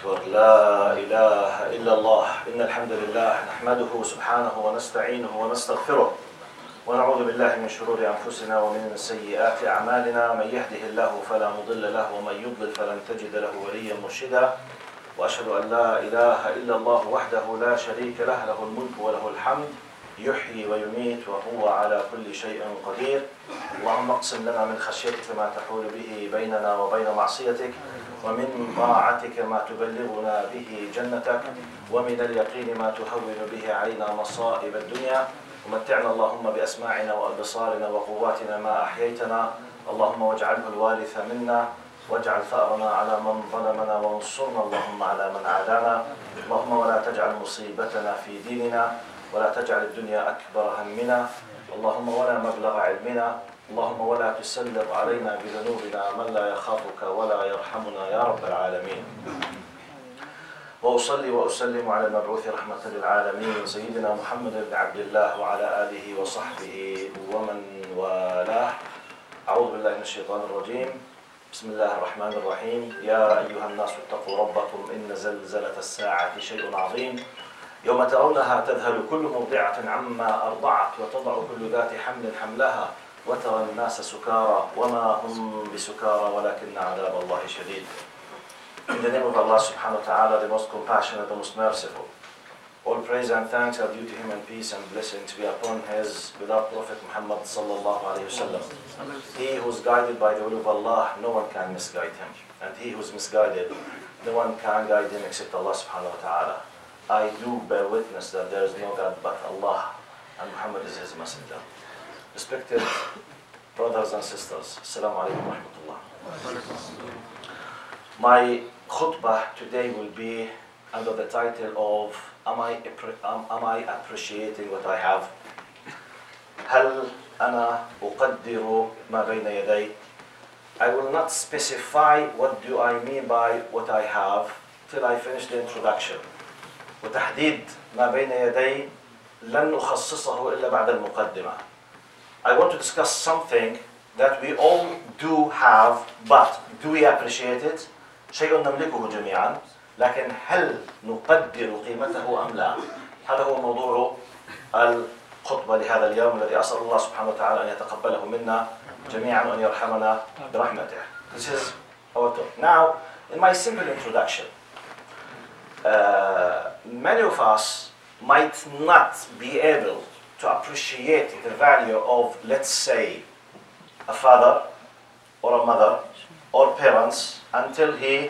أكبر. لا إله إلا الله. إن الحمد لله نحمده سبحانه ونستعينه ونستغفره ونعوذ بالله من شرور أنفسنا ومن سيئات أعمالنا. من يهده الله فلا مضل له ومن يضلل فلن تجد له وليا مرشدا. وأشهد أن لا إله إلا الله وحده لا شريك له، له الملك وله الحمد، يحيي ويميت وهو على كل شيء قدير. اللهم اقسم لنا من خشيتك ما تحول به بيننا وبين معصيتك، ومن طاعتك ما تبلغنا به جنتك، ومن اليقين ما تهون به علينا مصائب الدنيا. ومتعنا اللهم بأسماعنا وأبصارنا وقواتنا ما أحييتنا. اللهم واجعله الوارث منا، واجعل ثأرنا على من ظلمنا، وانصرنا اللهم على من عادانا. اللهم ولا تجعل مصيبتنا في ديننا، ولا تجعل الدنيا أكبر همنا، اللهم ولا مبلغ علمنا، اللهم ولا تسلط علينا بذنوبنا من لا يخافك ولا يرحمنا يا رب العالمين. وأصلي وأسلم على المبعوث رحمة للعالمين سيدنا محمد بن عبد الله وعلى آله وصحبه ومن والاه. أعوذ بالله من الشيطان الرجيم. بسم الله الرحمن الرحيم. يا أيها الناس اتقوا ربكم إن زلزلة الساعة شيء عظيم، يوم ترونها تذهل كل مرضعة عما أرضعت وتضع كل ذات حمل حملها وترى الناس سكارى وما هم بسكارى ولكن عذاب الله شديد. In the name of Allah subhanahu wa ta'ala, the most compassionate, the most merciful. All praise and thanks are due to him, and peace and blessings be upon his beloved Prophet Muhammad sallallahu alayhi wa sallam. He who is guided by the will of Allah, no one can misguide him. And he who is misguided, no one can guide him except Allah subhanahu wa ta'ala. I do bear witness that there is no God but Allah, and Muhammad is his messenger. Respected brothers and sisters, Assalamu alaikum wa rahmatullah. My khutbah today will be under the title of Am I appreciating what I have? هل أنا أقدر ما بين يدي? I will not specify what do I mean by what I have till I finish the introduction. وتحديد ما بين يدي لن أخصصه إلا بعد المقدمة. I want to discuss something that we all do have, but do we appreciate it? شيء نملكه جميعا، لكن هل نقدر قيمته أم لا؟ هذا هو موضوع الخطبة لهذا اليوم، الذي أسأل الله سبحانه وتعالى أن يتقبله منا جميعا وأن يرحمنا برحمته. This is our talk. Now, in my simple introduction, many of us might not be able to appreciate the value of, let's say, a father or a mother or parents until he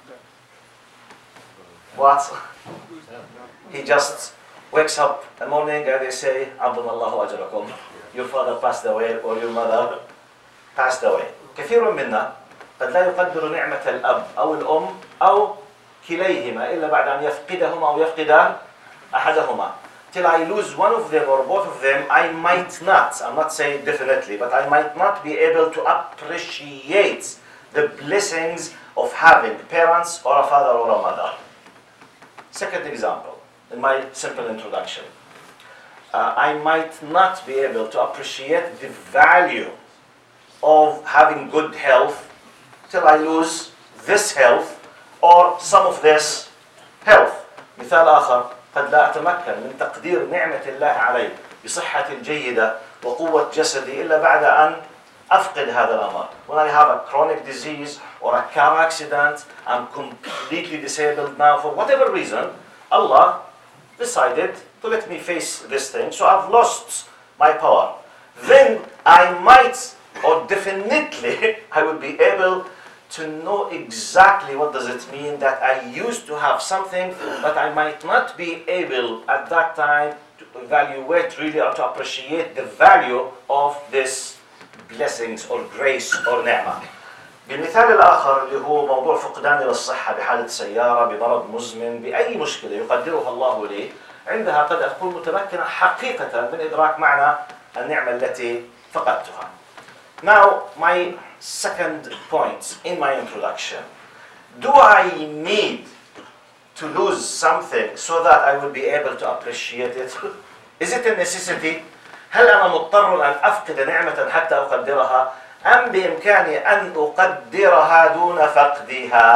just wakes up in the morning and they say, Abdullahu ajrakum, your father passed away or your mother passed away. كثير منا قد لا يقدر نعمة الأب أو الأم أو كليهما إلا بعد أن يفقدهما أو يفقد أحدهما. Till I lose one of them or both of them, I might not, I'm not saying definitely, but I might not be able to appreciate the blessings of having parents or a father or a mother. Second example, in my simple introduction, I might not be able to appreciate the value of having good health till I lose this health or some of this health. مثال آخر، قد لا أتمكن من تقدير نعمة الله علي بصحة جيدة وقوة جسدي إلا بعد أن أفقد هذا الأمر. When I have a chronic disease or a car accident, I'm completely disabled now for whatever reason, Allah decided to let me face this thing, so I've lost my power. Then I might, or definitely, I will be able to know exactly what does it mean that I used to have something, but I might not be able at that time to evaluate really or to appreciate the value of this blessings or grace or نعمة. بالمثال الآخر اللي هو موضوع فقداني للصحة بحالة سيارة، بمرض مزمن، بأي مشكلة يقدرها الله لي، عندها قد أكون متمكنة حقيقة من إدراك معنى النعمة التي فقدتها. Now, my second point in my introduction. Do I need to lose something so that I will be able to appreciate it? Is it a necessity? هل أنا مضطر أن أفقد نعمة حتى أقدرها؟ أم بإمكاني أن أقدرها دون فقدها؟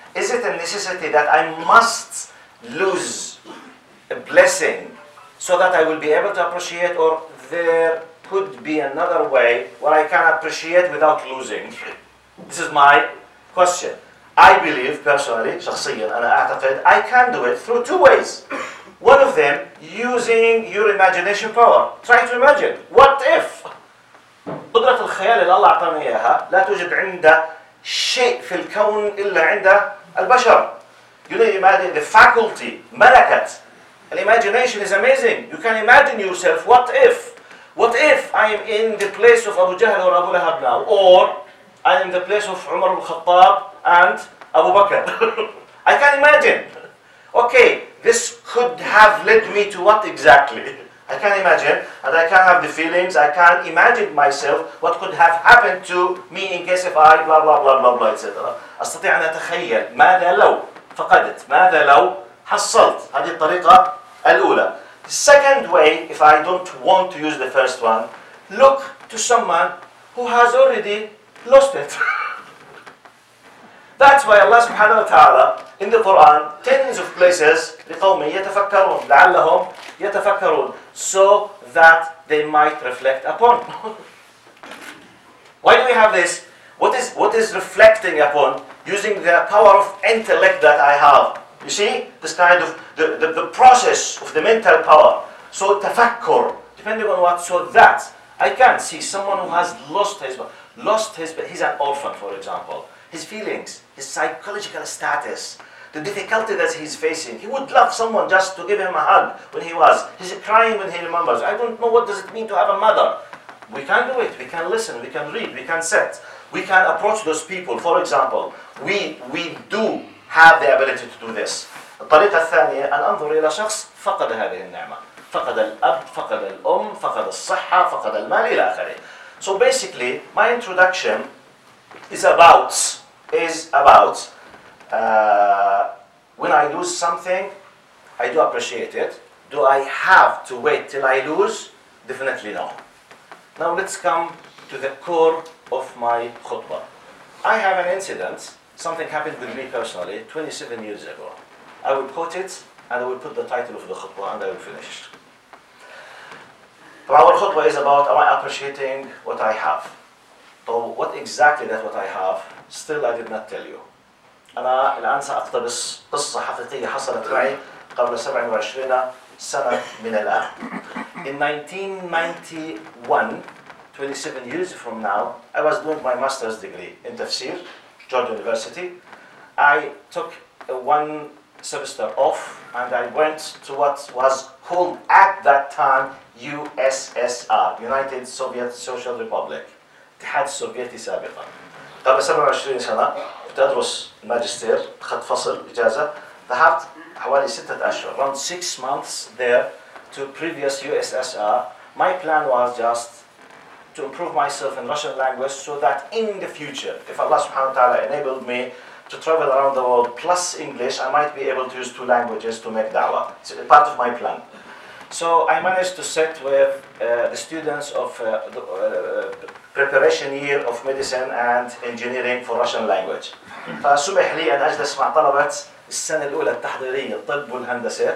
Is it a necessity that I must lose a blessing so that I will be able to appreciate, or there could be another way where I can appreciate without losing? This is my question. I believe personally, شخصيا أنا أعتقد I can do it through two ways. One of them, using your imagination power. Try to imagine. What if? قدرة الخيال اللي الله أعطانا إياها لا توجد عند شيء في الكون إلا عند البشر. You know, imagine the faculty, ملكة. And imagination is amazing. You can imagine yourself, what if? What if I am in the place of Abu Jahl or Abu Lahab now? Or I am in the place of Umar al-Khattab and Abu Bakr. I can imagine. Okay, this could have led me to what exactly? I can imagine, and I can have the feelings, I can imagine myself what could have happened to me in case if I blah blah blah blah blah etc. أستطيع أن أتخيل ماذا لو فقدت، ماذا لو حصلت. هذه الطريقة الأولى. The second way, if I don't want to use the first one, look to someone who has already lost it. That's why Allah subhanahu wa ta'ala in the Quran, tens of places, لقوم يتفكرون, لعلهم يتفكرون, so that they might reflect upon. Why do we have this? What is reflecting upon? Using the power of intellect that I have. You see, this kind of the process of the mental power. So tafakkur, depending on what, so that I can see someone who has he's an orphan, for example. His feelings, his psychological status, the difficulty that he's facing. He would love someone just to give him a hug when he's crying when he remembers. I don't know what does it mean to have a mother. We can do it, we can listen, we can read, we can sit. We can approach those people. For example, we do have the ability to do this. الطريقة الثانية أن أنظر إلى شخص فقد هذه النعمة. فقد الأب، فقد الأم، فقد الصحة، فقد المال إلى آخره. So basically, my introduction is about when I lose something, I do appreciate it. Do I have to wait till I lose? Definitely no. Now let's come to the core of my khutbah. I have an incident, something happened with me personally 27 years ago. I will quote it and I will put the title of the khutbah and I will finish. Our khutbah is about, am I appreciating what I have? So what exactly that what I have, still I did not tell you. أنا الآن سأقتبس قصة حقيقية حصلت معي قبل 27 سنة من الآن. In 1991, 27 years from now, I was doing my master's degree in Tafsir, Georgia University. I took one semester off and I went to what was called at that time USSR, United Soviet Social Republic. الاتحاد السوفيتي سابقا. قبل 27 سنة كنت أدرس الماجستير، أخذت فصل إجازة، ذهبت حوالي 6 أشهر, around 6 months there to previous USSR. My plan was just to improve myself in Russian language so that in the future, if Allah subhanahu wa ta'ala enabled me to travel around the world plus English, I might be able to use 2 languages to make da'wah. It's a part of my plan. So I managed to sit with the students of the preparation year of medicine and engineering for Russian language. فسمح لي أن أجلس مع طلبة السنة الأولى التحضيرية الطب والهندسة.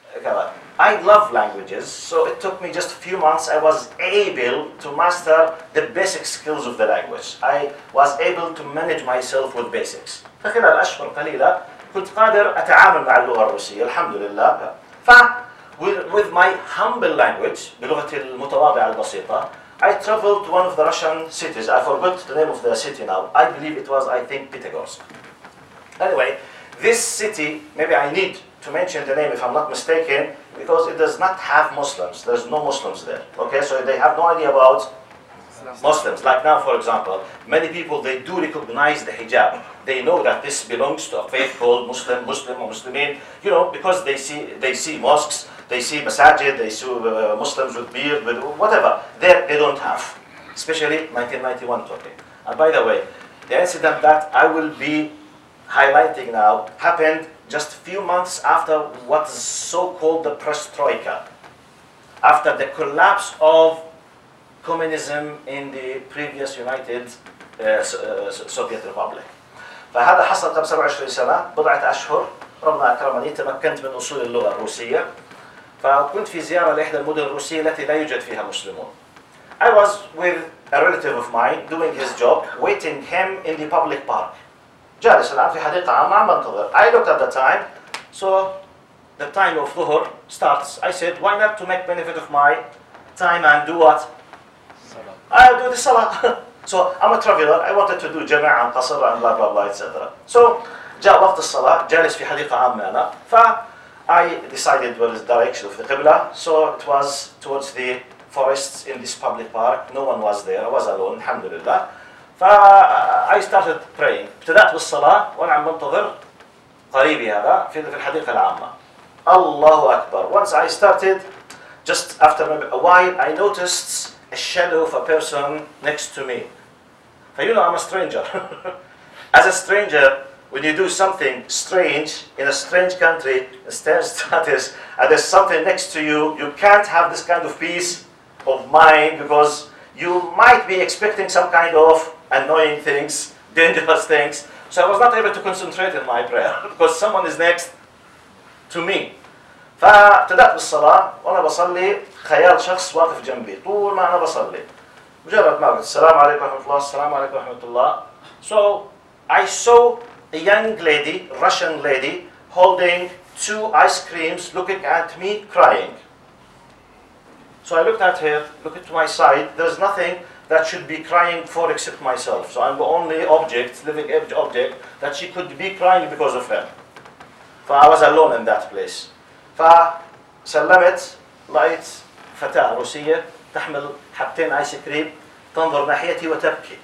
I love languages, so it took me just a few months. I was able to master the basic skills of the language. I was able to manage myself with basics. فخلال أشهر قليلة كنت قادر أتعامل مع اللغة الروسية الحمد لله. With my humble language, بلغتي المتواضعة البسيطة, I traveled to one of the Russian cities. I forgot the name of the city now. I believe it was, I think, Pyatigorsk. Anyway, this city, maybe I need to mention the name if I'm not mistaken, because it does not have Muslims. There's no Muslims there. Okay, so they have no idea about Muslims. Like now, for example, many people, they do recognize the hijab. They know that this belongs to a faith called Muslim or Muslimin, you know, because they see mosques, they see masajid, they see Muslims with beard, with whatever. There they don't have, especially 1991 talking. And by the way, the incident that I will be highlighting now happened just a few months after what is so-called the perestroika, after the collapse of communism in the previous United Soviet Republic. فهذا حصل قبل 27 سنة بضعة أشهر. ربنا أكرمني تمكنت من أصول اللغة الروسية، فكنت في زيارة لإحدى المدن الروسية التي لا يوجد فيها مسلمون. I was with a relative of mine doing his job, waiting him in the public park. جالس الآن في حديقة عامة عم بنتظر. I looked at the time, so the time of Dhuhr starts. I said, why not to make benefit of my time and do what? I'll do the Salah. So I'm a traveler, I wanted to do Jama' and Qasr and blah blah blah etc. So جاء وقت الصلاة، جالس في حديقة عامة أنا، I decided what is the direction of the Qibla, so it was towards the forests in this public park. No one was there, I was alone, alhamdulillah. I started praying. ابتدأت بالصلاة وأنا عم بنتظر قريبي هذا في الحديقة العامة. الله أكبر. Once I started, just after a while, I noticed a shadow of a person next to me. You know I'm a stranger. As a stranger, when you do something strange in a strange country, a strange status, and there's something next to you, you can't have this kind of peace of mind because you might be expecting some kind of annoying things, dangerous things. So I was not able to concentrate in my prayer because someone is next to me. فابتدأت بالصلاة وأنا بصلي خيال شخص واقف جنبي طول ما أنا بصلي. مجرد ما قلت السلام عليكم ورحمة الله السلام عليكم ورحمة الله. So I saw a young lady, Russian lady, holding 2 ice creams, looking at me, crying. So I looked at her, looked to my side. There's nothing that should be crying for except myself. So I'm the only object, living object, that she could be crying because of him. I was alone in that place. فسلمت، لقيت فتاة روسية تحمل حبتين آيس كريم تنظر ناحيتي وتبكي.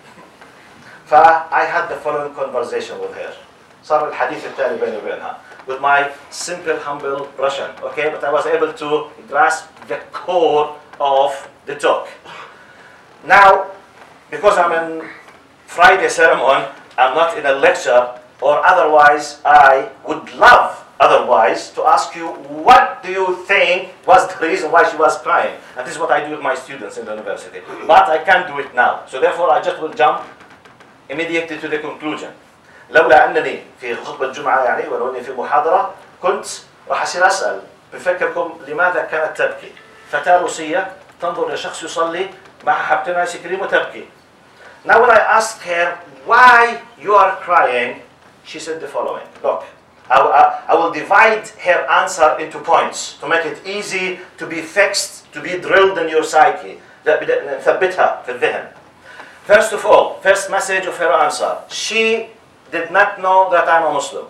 I had the following conversation with her. صار الحديث التالي بيني وبينها. With my simple, humble Russian, okay? But I was able to grasp the core of the talk. Now, because I'm in Friday sermon, I'm not in a lecture, or otherwise I would love otherwise to ask you, what do you think was the reason why she was crying? And this is what I do with my students in the university. But I can't do it now. So therefore I just will jump immediately to the conclusion. لولا أنني في خطبة الجمعة يعني ولو أني في محاضرة كنت راح أصير أسأل بفكركم لماذا كانت تبكي؟ فتاة روسية تنظر لشخص يصلي مع حبتين آيس كريم وتبكي. Now when I asked her why you are crying, she said the following. Look, I will divide her answer into points to make it easy to be fixed, to be drilled in your psyche. ثبتها في الذهن. First of all, first message of her answer, she did not know that I'm a Muslim.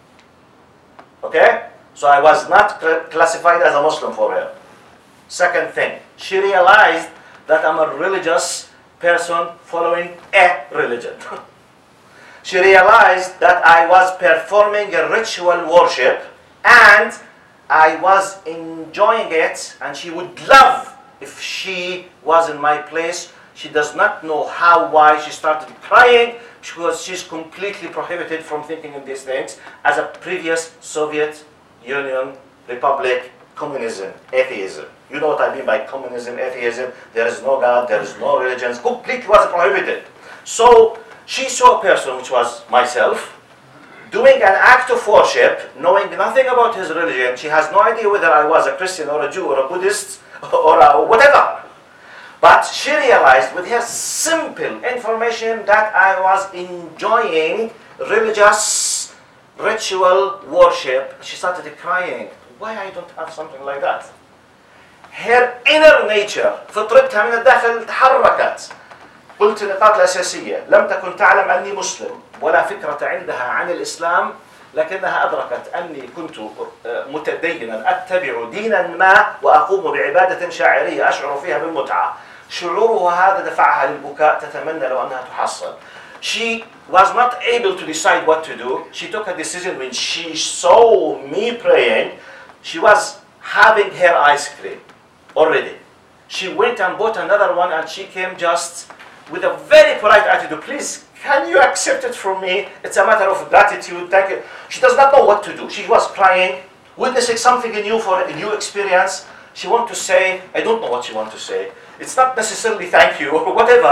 Okay? So I was not classified as a Muslim for her. Second thing, she realized that I'm a religious person following a religion. She realized that I was performing a ritual worship and I was enjoying it, and she would love if she was in my place. She does not know how, why she started crying, because she's completely prohibited from thinking in these things as a previous Soviet Union Republic, communism, atheism. You know what I mean by communism, atheism. There is no God, there is no religions, completely was prohibited. So she saw a person, which was myself, doing an act of worship, knowing nothing about his religion. She has no idea whether I was a Christian or a Jew or a Buddhist or whatever. But she realized with her simple information that I was enjoying religious ritual worship. She started crying. Why I don't have something like that? Her inner nature, فطرتها من الداخل تحركت. قلت النقاط الأساسية: لم تكن تعلم أني مسلم ولا فكرة عندها عن الإسلام، لكنها أدركت أني كنت متدينا أتبع دينا ما وأقوم بعبادة شاعرية أشعر فيها بالمتعة. شعورها هذا دفعها للبكاء، تتمنى لو أنها تحصل. She was not able to decide what to do. She took a decision when she saw me praying. She was having her ice cream already. She went and bought another one, and she came just with a very polite attitude. Please, can you accept it from me? It's a matter of gratitude. Thank you. She does not know what to do. She was crying, witnessing something new for a new experience. She wants to say, I don't know what she wants to say. It's not necessarily thank you or whatever,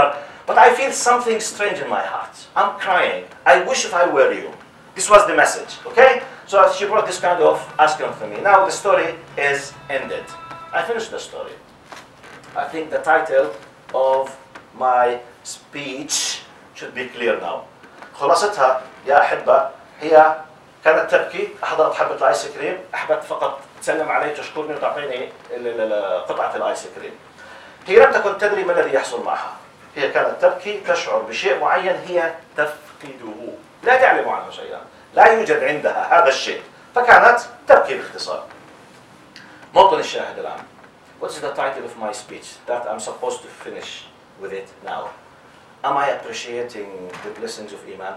But I feel something strange in my heart. I'm crying. I wish if I were you. This was the message, okay? So she brought this kind of asking to me. Now the story is ended. I finished the story. I think the title of my speech should be clear now. خلاصتها يا أحبة هي كانت تبكي، أحضرت حبة الآيس كريم، أحبت فقط تسلم علي تشكرني وتعطيني قطعة الآيس كريم. هي لم تكن تدري ما الذي يحصل معها. هي كانت تبكي تشعر بشيء معين هي تفقده، لا تعلم عنه شيئا، لا يوجد عندها هذا الشيء، فكانت تبكي باختصار. موطن الشاهد الآن. What's the title of my speech that I'm supposed to finish with it now? Am I appreciating the blessings of Iman?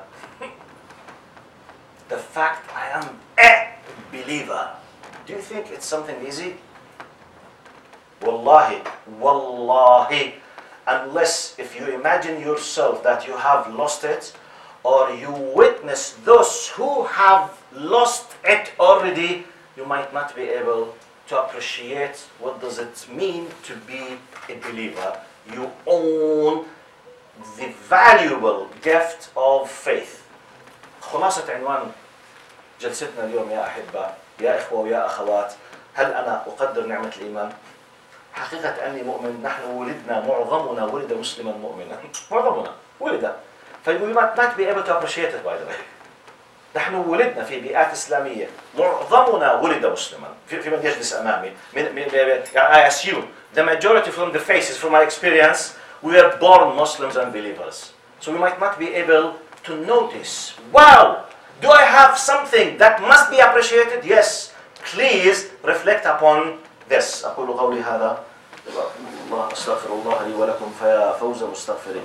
The fact I am a believer. Do you think it's something easy? Wallahi, wallahi, unless if you imagine yourself that you have lost it, or you witness those who have lost it already, you might not be able to appreciate what does it mean to be a believer. You own the valuable gift of faith. خلاصة عنوان جلستنا اليوم يا أحبة يا إخوة ويا أخوات، هل أنا أقدر نعمة الإيمان؟ حقيقة أني مؤمن. نحن ولدنا، معظمنا ولد مسلما مؤمنا، معظمنا ولد. We might not be able to appreciate it, by the way. نحن ولدنا في بيئات إسلامية، معظمنا ولد مسلما. في من يجلس أمامي I assume the majority from the faces, from my experience, we were born Muslims and believers. So we might not be able to notice, wow, do I have something that must be appreciated? Yes, please reflect upon this. أقول قولي هذا الله أستغفر الله لي ولكم فيا فوز مستغفرين.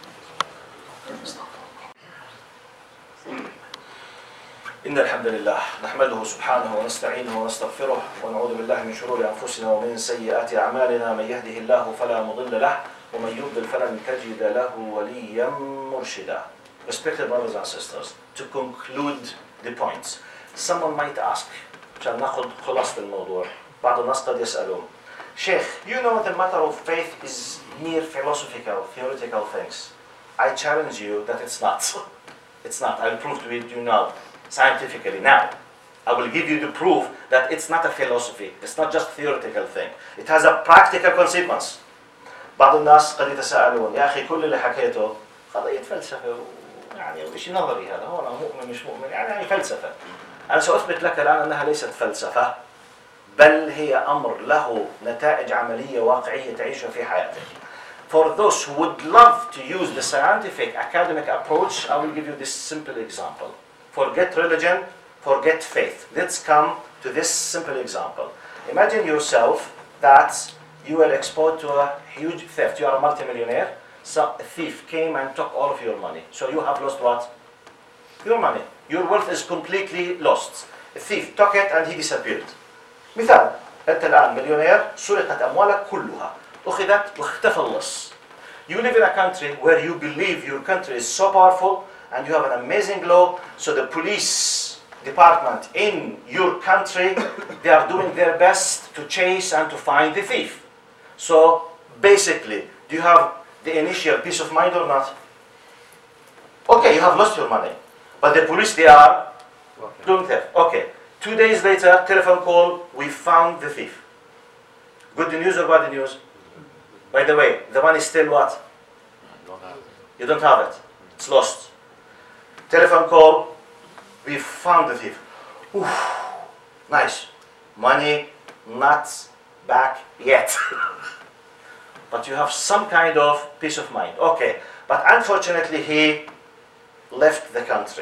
إن الحمد لله نحمده سبحانه ونستعينه ونستغفره ونعوذ بالله من شرور أنفسنا ومن سيئات أعمالنا. من يهده الله فلا مضل له ومن يضلل فلن تجد له وليا مرشدا. Respected brothers and sisters, to conclude the points, someone might ask, عشان ناخذ خلاصة الموضوع، بعض الناس قد يسألون, Sheikh, you know the matter of faith is mere philosophical, theoretical things. I challenge you that it's not. It's not. I'll prove to you now, scientifically. Now, I will give you the proof that it's not a philosophy. It's not just a theoretical thing. It has a practical consequence. بعض الناس قد يتساءلون يا أخي كل اللي حكيته قضية فلسفة يعني شيء نظري هذا، هو أنا مؤمن مش مؤمن يعني فلسفة. أنا سأثبت لك الآن أنها ليست فلسفة، بل هي أمر له نتائج عملية واقعية تعيشها في حياتك. For those who would love to use the scientific academic approach, I will give you this simple example. Forget religion, forget faith. Let's come to this simple example. Imagine yourself that you were exposed to a huge theft. You are a multimillionaire. So a thief came and took all of your money. So you have lost what? Your money. Your wealth is completely lost. A thief took it and he disappeared. مثال، أنت الآن مليونير، سرقت أموالك كلها، أخذت واختفى اللص. You live in a country where you believe your country is so powerful and you have an amazing law, so the police department in your country, they are doing their best to chase and to find the thief. So basically, do you have the initial peace of mind or not? Okay, you have lost your money, but the police, they are doing theft. Okay, 2 days later, telephone call, we found the thief. Good news or bad news? By the way, the money is still what? You don't have it. It's lost. Telephone call, we found the thief. Oof, nice. Money not back yet. But you have some kind of peace of mind. Okay, but unfortunately he left the country.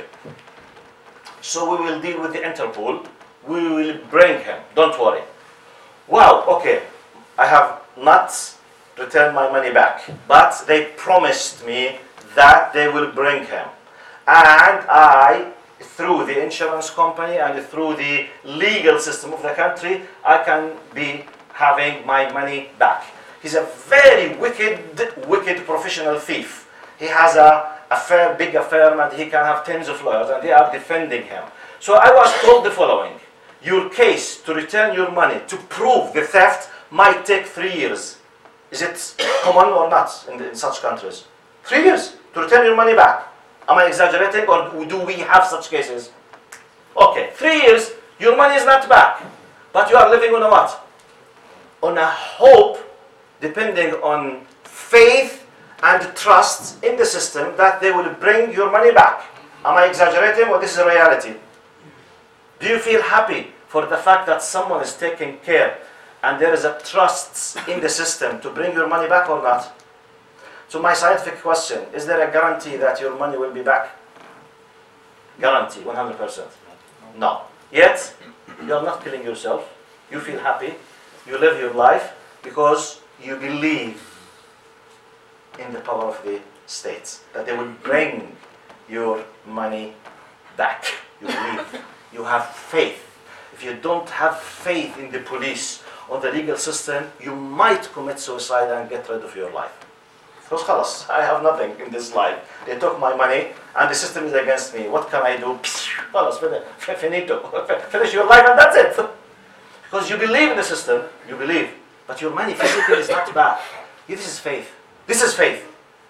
So we will deal with the Interpol. We will bring him. Don't worry. Wow, okay. I have not returned my money back, but they promised me that they will bring him. And I, through the insurance company and through the legal system of the country, I can be having my money back. He's a very wicked professional thief. He has a big firm and he can have tens of lawyers and they are defending him. So I was told the following: your case to return your money, to prove the theft, might take 3 years. Is it common or not in such countries? 3 years to return your money back. Am I exaggerating, or do we have such cases? Okay, 3 years, your money is not back. But you are living on a what? On a hope, depending on faith and trust in the system that they will bring your money back. Am I exaggerating, or this is a reality? Do you feel happy for the fact that someone is taking care and there is a trust in the system to bring your money back or not? So my scientific question, is there a guarantee that your money will be back? Guarantee, 100%. No. Yet, you are not killing yourself. You feel happy. You live your life because you believe in the power of the states, that they will bring your money back. You believe. You have faith. If you don't have faith in the police or the legal system, you might commit suicide and get rid of your life. Because خلاص, I have nothing in this life. They took my money and the system is against me. What can I do? خلاص, finito. Finish your life and that's it. Because you believe in the system, you believe, but your money physically is not back. This is faith. This is faith.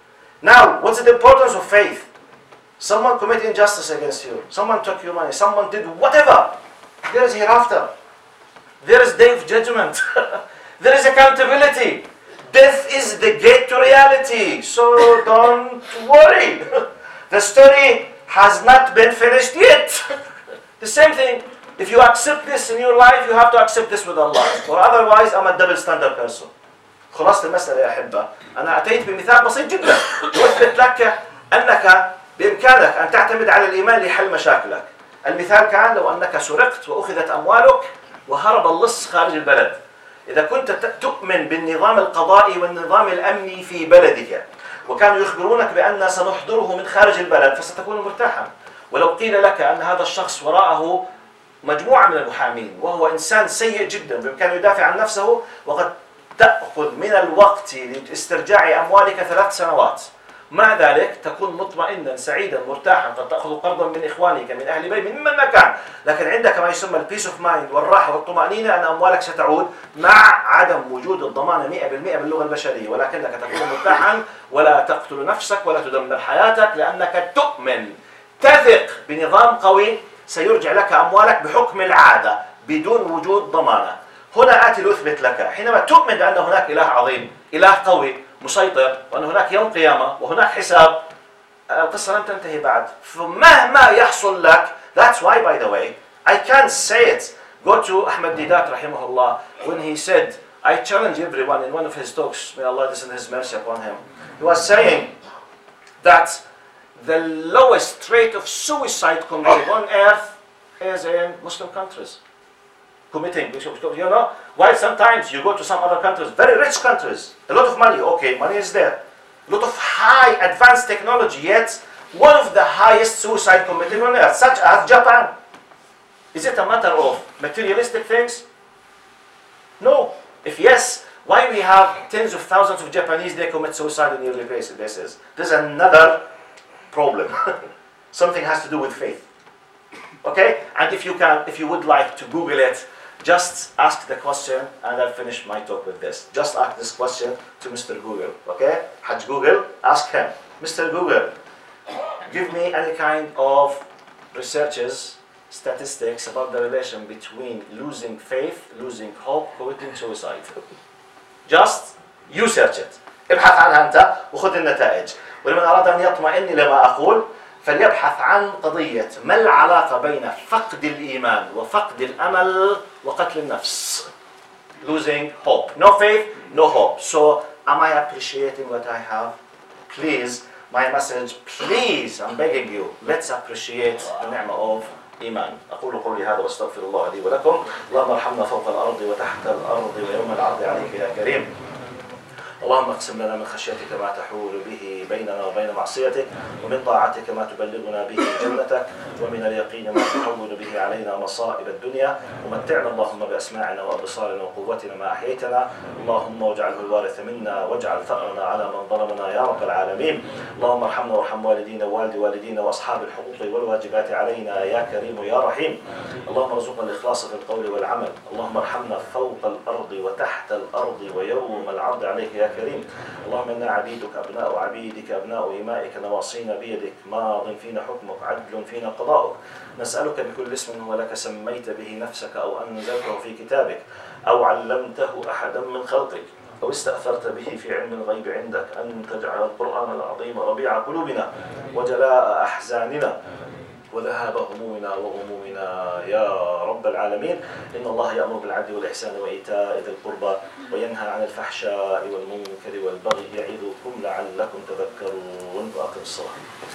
Now, what's the importance of faith? Someone committed injustice against you. Someone took your money. Someone did whatever. There is hereafter. There is day of judgment. There is accountability. Death is the gate to reality. So don't worry. The story has not been finished yet. The same thing. If you accept this in your life, you have to accept this with Allah. Or otherwise, I'm a double standard person. خلاصة المسألة يا أحبة. أنا أتيت بمثال بسيط جدا يثبت لك أنك بإمكانك أن تعتمد على الإيمان لحل مشاكلك. المثال كان لو أنك سرقت وأخذت أموالك وهرب اللص خارج البلد. إذا كنت تؤمن بالنظام القضائي والنظام الأمني في بلدك وكانوا يخبرونك بأن سنحضره من خارج البلد فستكون مرتاحا. ولو قيل لك أن هذا الشخص وراءه مجموعة من المحامين وهو إنسان سيء جدا بإمكانه يدافع عن نفسه وقد تأخذ من الوقت لاسترجاع أموالك 3 سنوات. مع ذلك تكون مطمئنا سعيدا مرتاحا قد تأخذ قرضا من إخوانك من أهل بيت من مكان لكن عندك ما يسمى البيس اوف مايند والراحة والطمأنينة أن أموالك ستعود مع عدم وجود الضمان 100% باللغة البشرية ولكنك تكون مرتاحا ولا تقتل نفسك ولا تدمر حياتك لأنك تؤمن تثق بنظام قوي سيرجع لك أموالك بحكم العادة بدون وجود ضمانة. هنا آتي لأثبت لك حينما تؤمن بأن هناك إله عظيم إله قوي مسيطر وأن هناك يوم قيامة وهناك حساب القصة لم تنتهي بعد فمهما يحصل لك. That's why by the way I can't say it. Go to Ahmed Didat rahimahullah when he said I challenge everyone in one of his talks, may Allah descend his mercy upon him. He was saying that the lowest rate of suicide committed on earth is in Muslim countries. Committing, you know, while sometimes you go to some other countries, very rich countries, a lot of money, okay, money is there, a lot of high advanced technology, yet one of the highest suicide committed on earth, such as Japan. Is it a matter of materialistic things? No. If yes, why we have tens of thousands of Japanese, they commit suicide on a yearly basis? There's another problem. Something has to do with faith. Okay? And if you would like to Google it, just ask the question, and I'll finish my talk with this. Just ask this question to Mr. Google. Okay? Hajj Google, ask him. Mr. Google, give me any kind of researches, statistics about the relation between losing faith, losing hope, committing suicide. Just you search it. ابحث عنها أنت وخذ النتائج. ولمن أراد أن يطمئن لما أقول فليبحث عن قضية ما العلاقة بين فقد الإيمان وفقد الأمل وقتل النفس. Losing hope. No faith, no hope. So, am I appreciating what I have? Please, my message, please, I'm begging you, let's appreciate the ni'mah of إيمان. أقول قولي هذا واستغفر الله لي ولكم. اللهم ارحمنا فوق الأرض وتحت الأرض ويوم العرض عليك يا كريم. اللهم اقسم لنا من خشيتك ما تحول به بيننا وبين معصيتك ومن طاعتك ما تبلغنا به جنتك ومن اليقين ما تحول به علينا مصائب الدنيا ومتعنا اللهم بأسماعنا وأبصارنا وقوتنا ما أحييتنا اللهم واجعله الوارث منا واجعل ثأرنا على من ظلمنا يا رب العالمين. اللهم ارحمنا وارحم والدينا ووالد والدينا وأصحاب الحقوق والواجبات علينا يا كريم يا رحيم. اللهم ارزقنا الإخلاص في القول والعمل. اللهم ارحمنا فوق الأرض وتحت الأرض ويوم العرض عليك يا كريم. اللهم إنا عبيدك أبناء عبيدك أبناء إمائك نواصينا بيدك ماض فينا حكمك عدل فينا قضاؤك. نسألك بكل اسم هو لك سميت به نفسك أو أنزلته في كتابك أو علمته أحدا من خلقك أو استأثرت به في علم الغيب عندك أن تجعل القرآن العظيم ربيع قلوبنا وجلاء أحزاننا وذهاب همومنا وغمومنا يا رب العالمين. إن الله يأمر بالعدل والإحسان وإيتاء ذي القربى وينهى عن الفحشاء والمنكر والبغي يعظكم لعلكم تذكرون. وأقم الصلاة.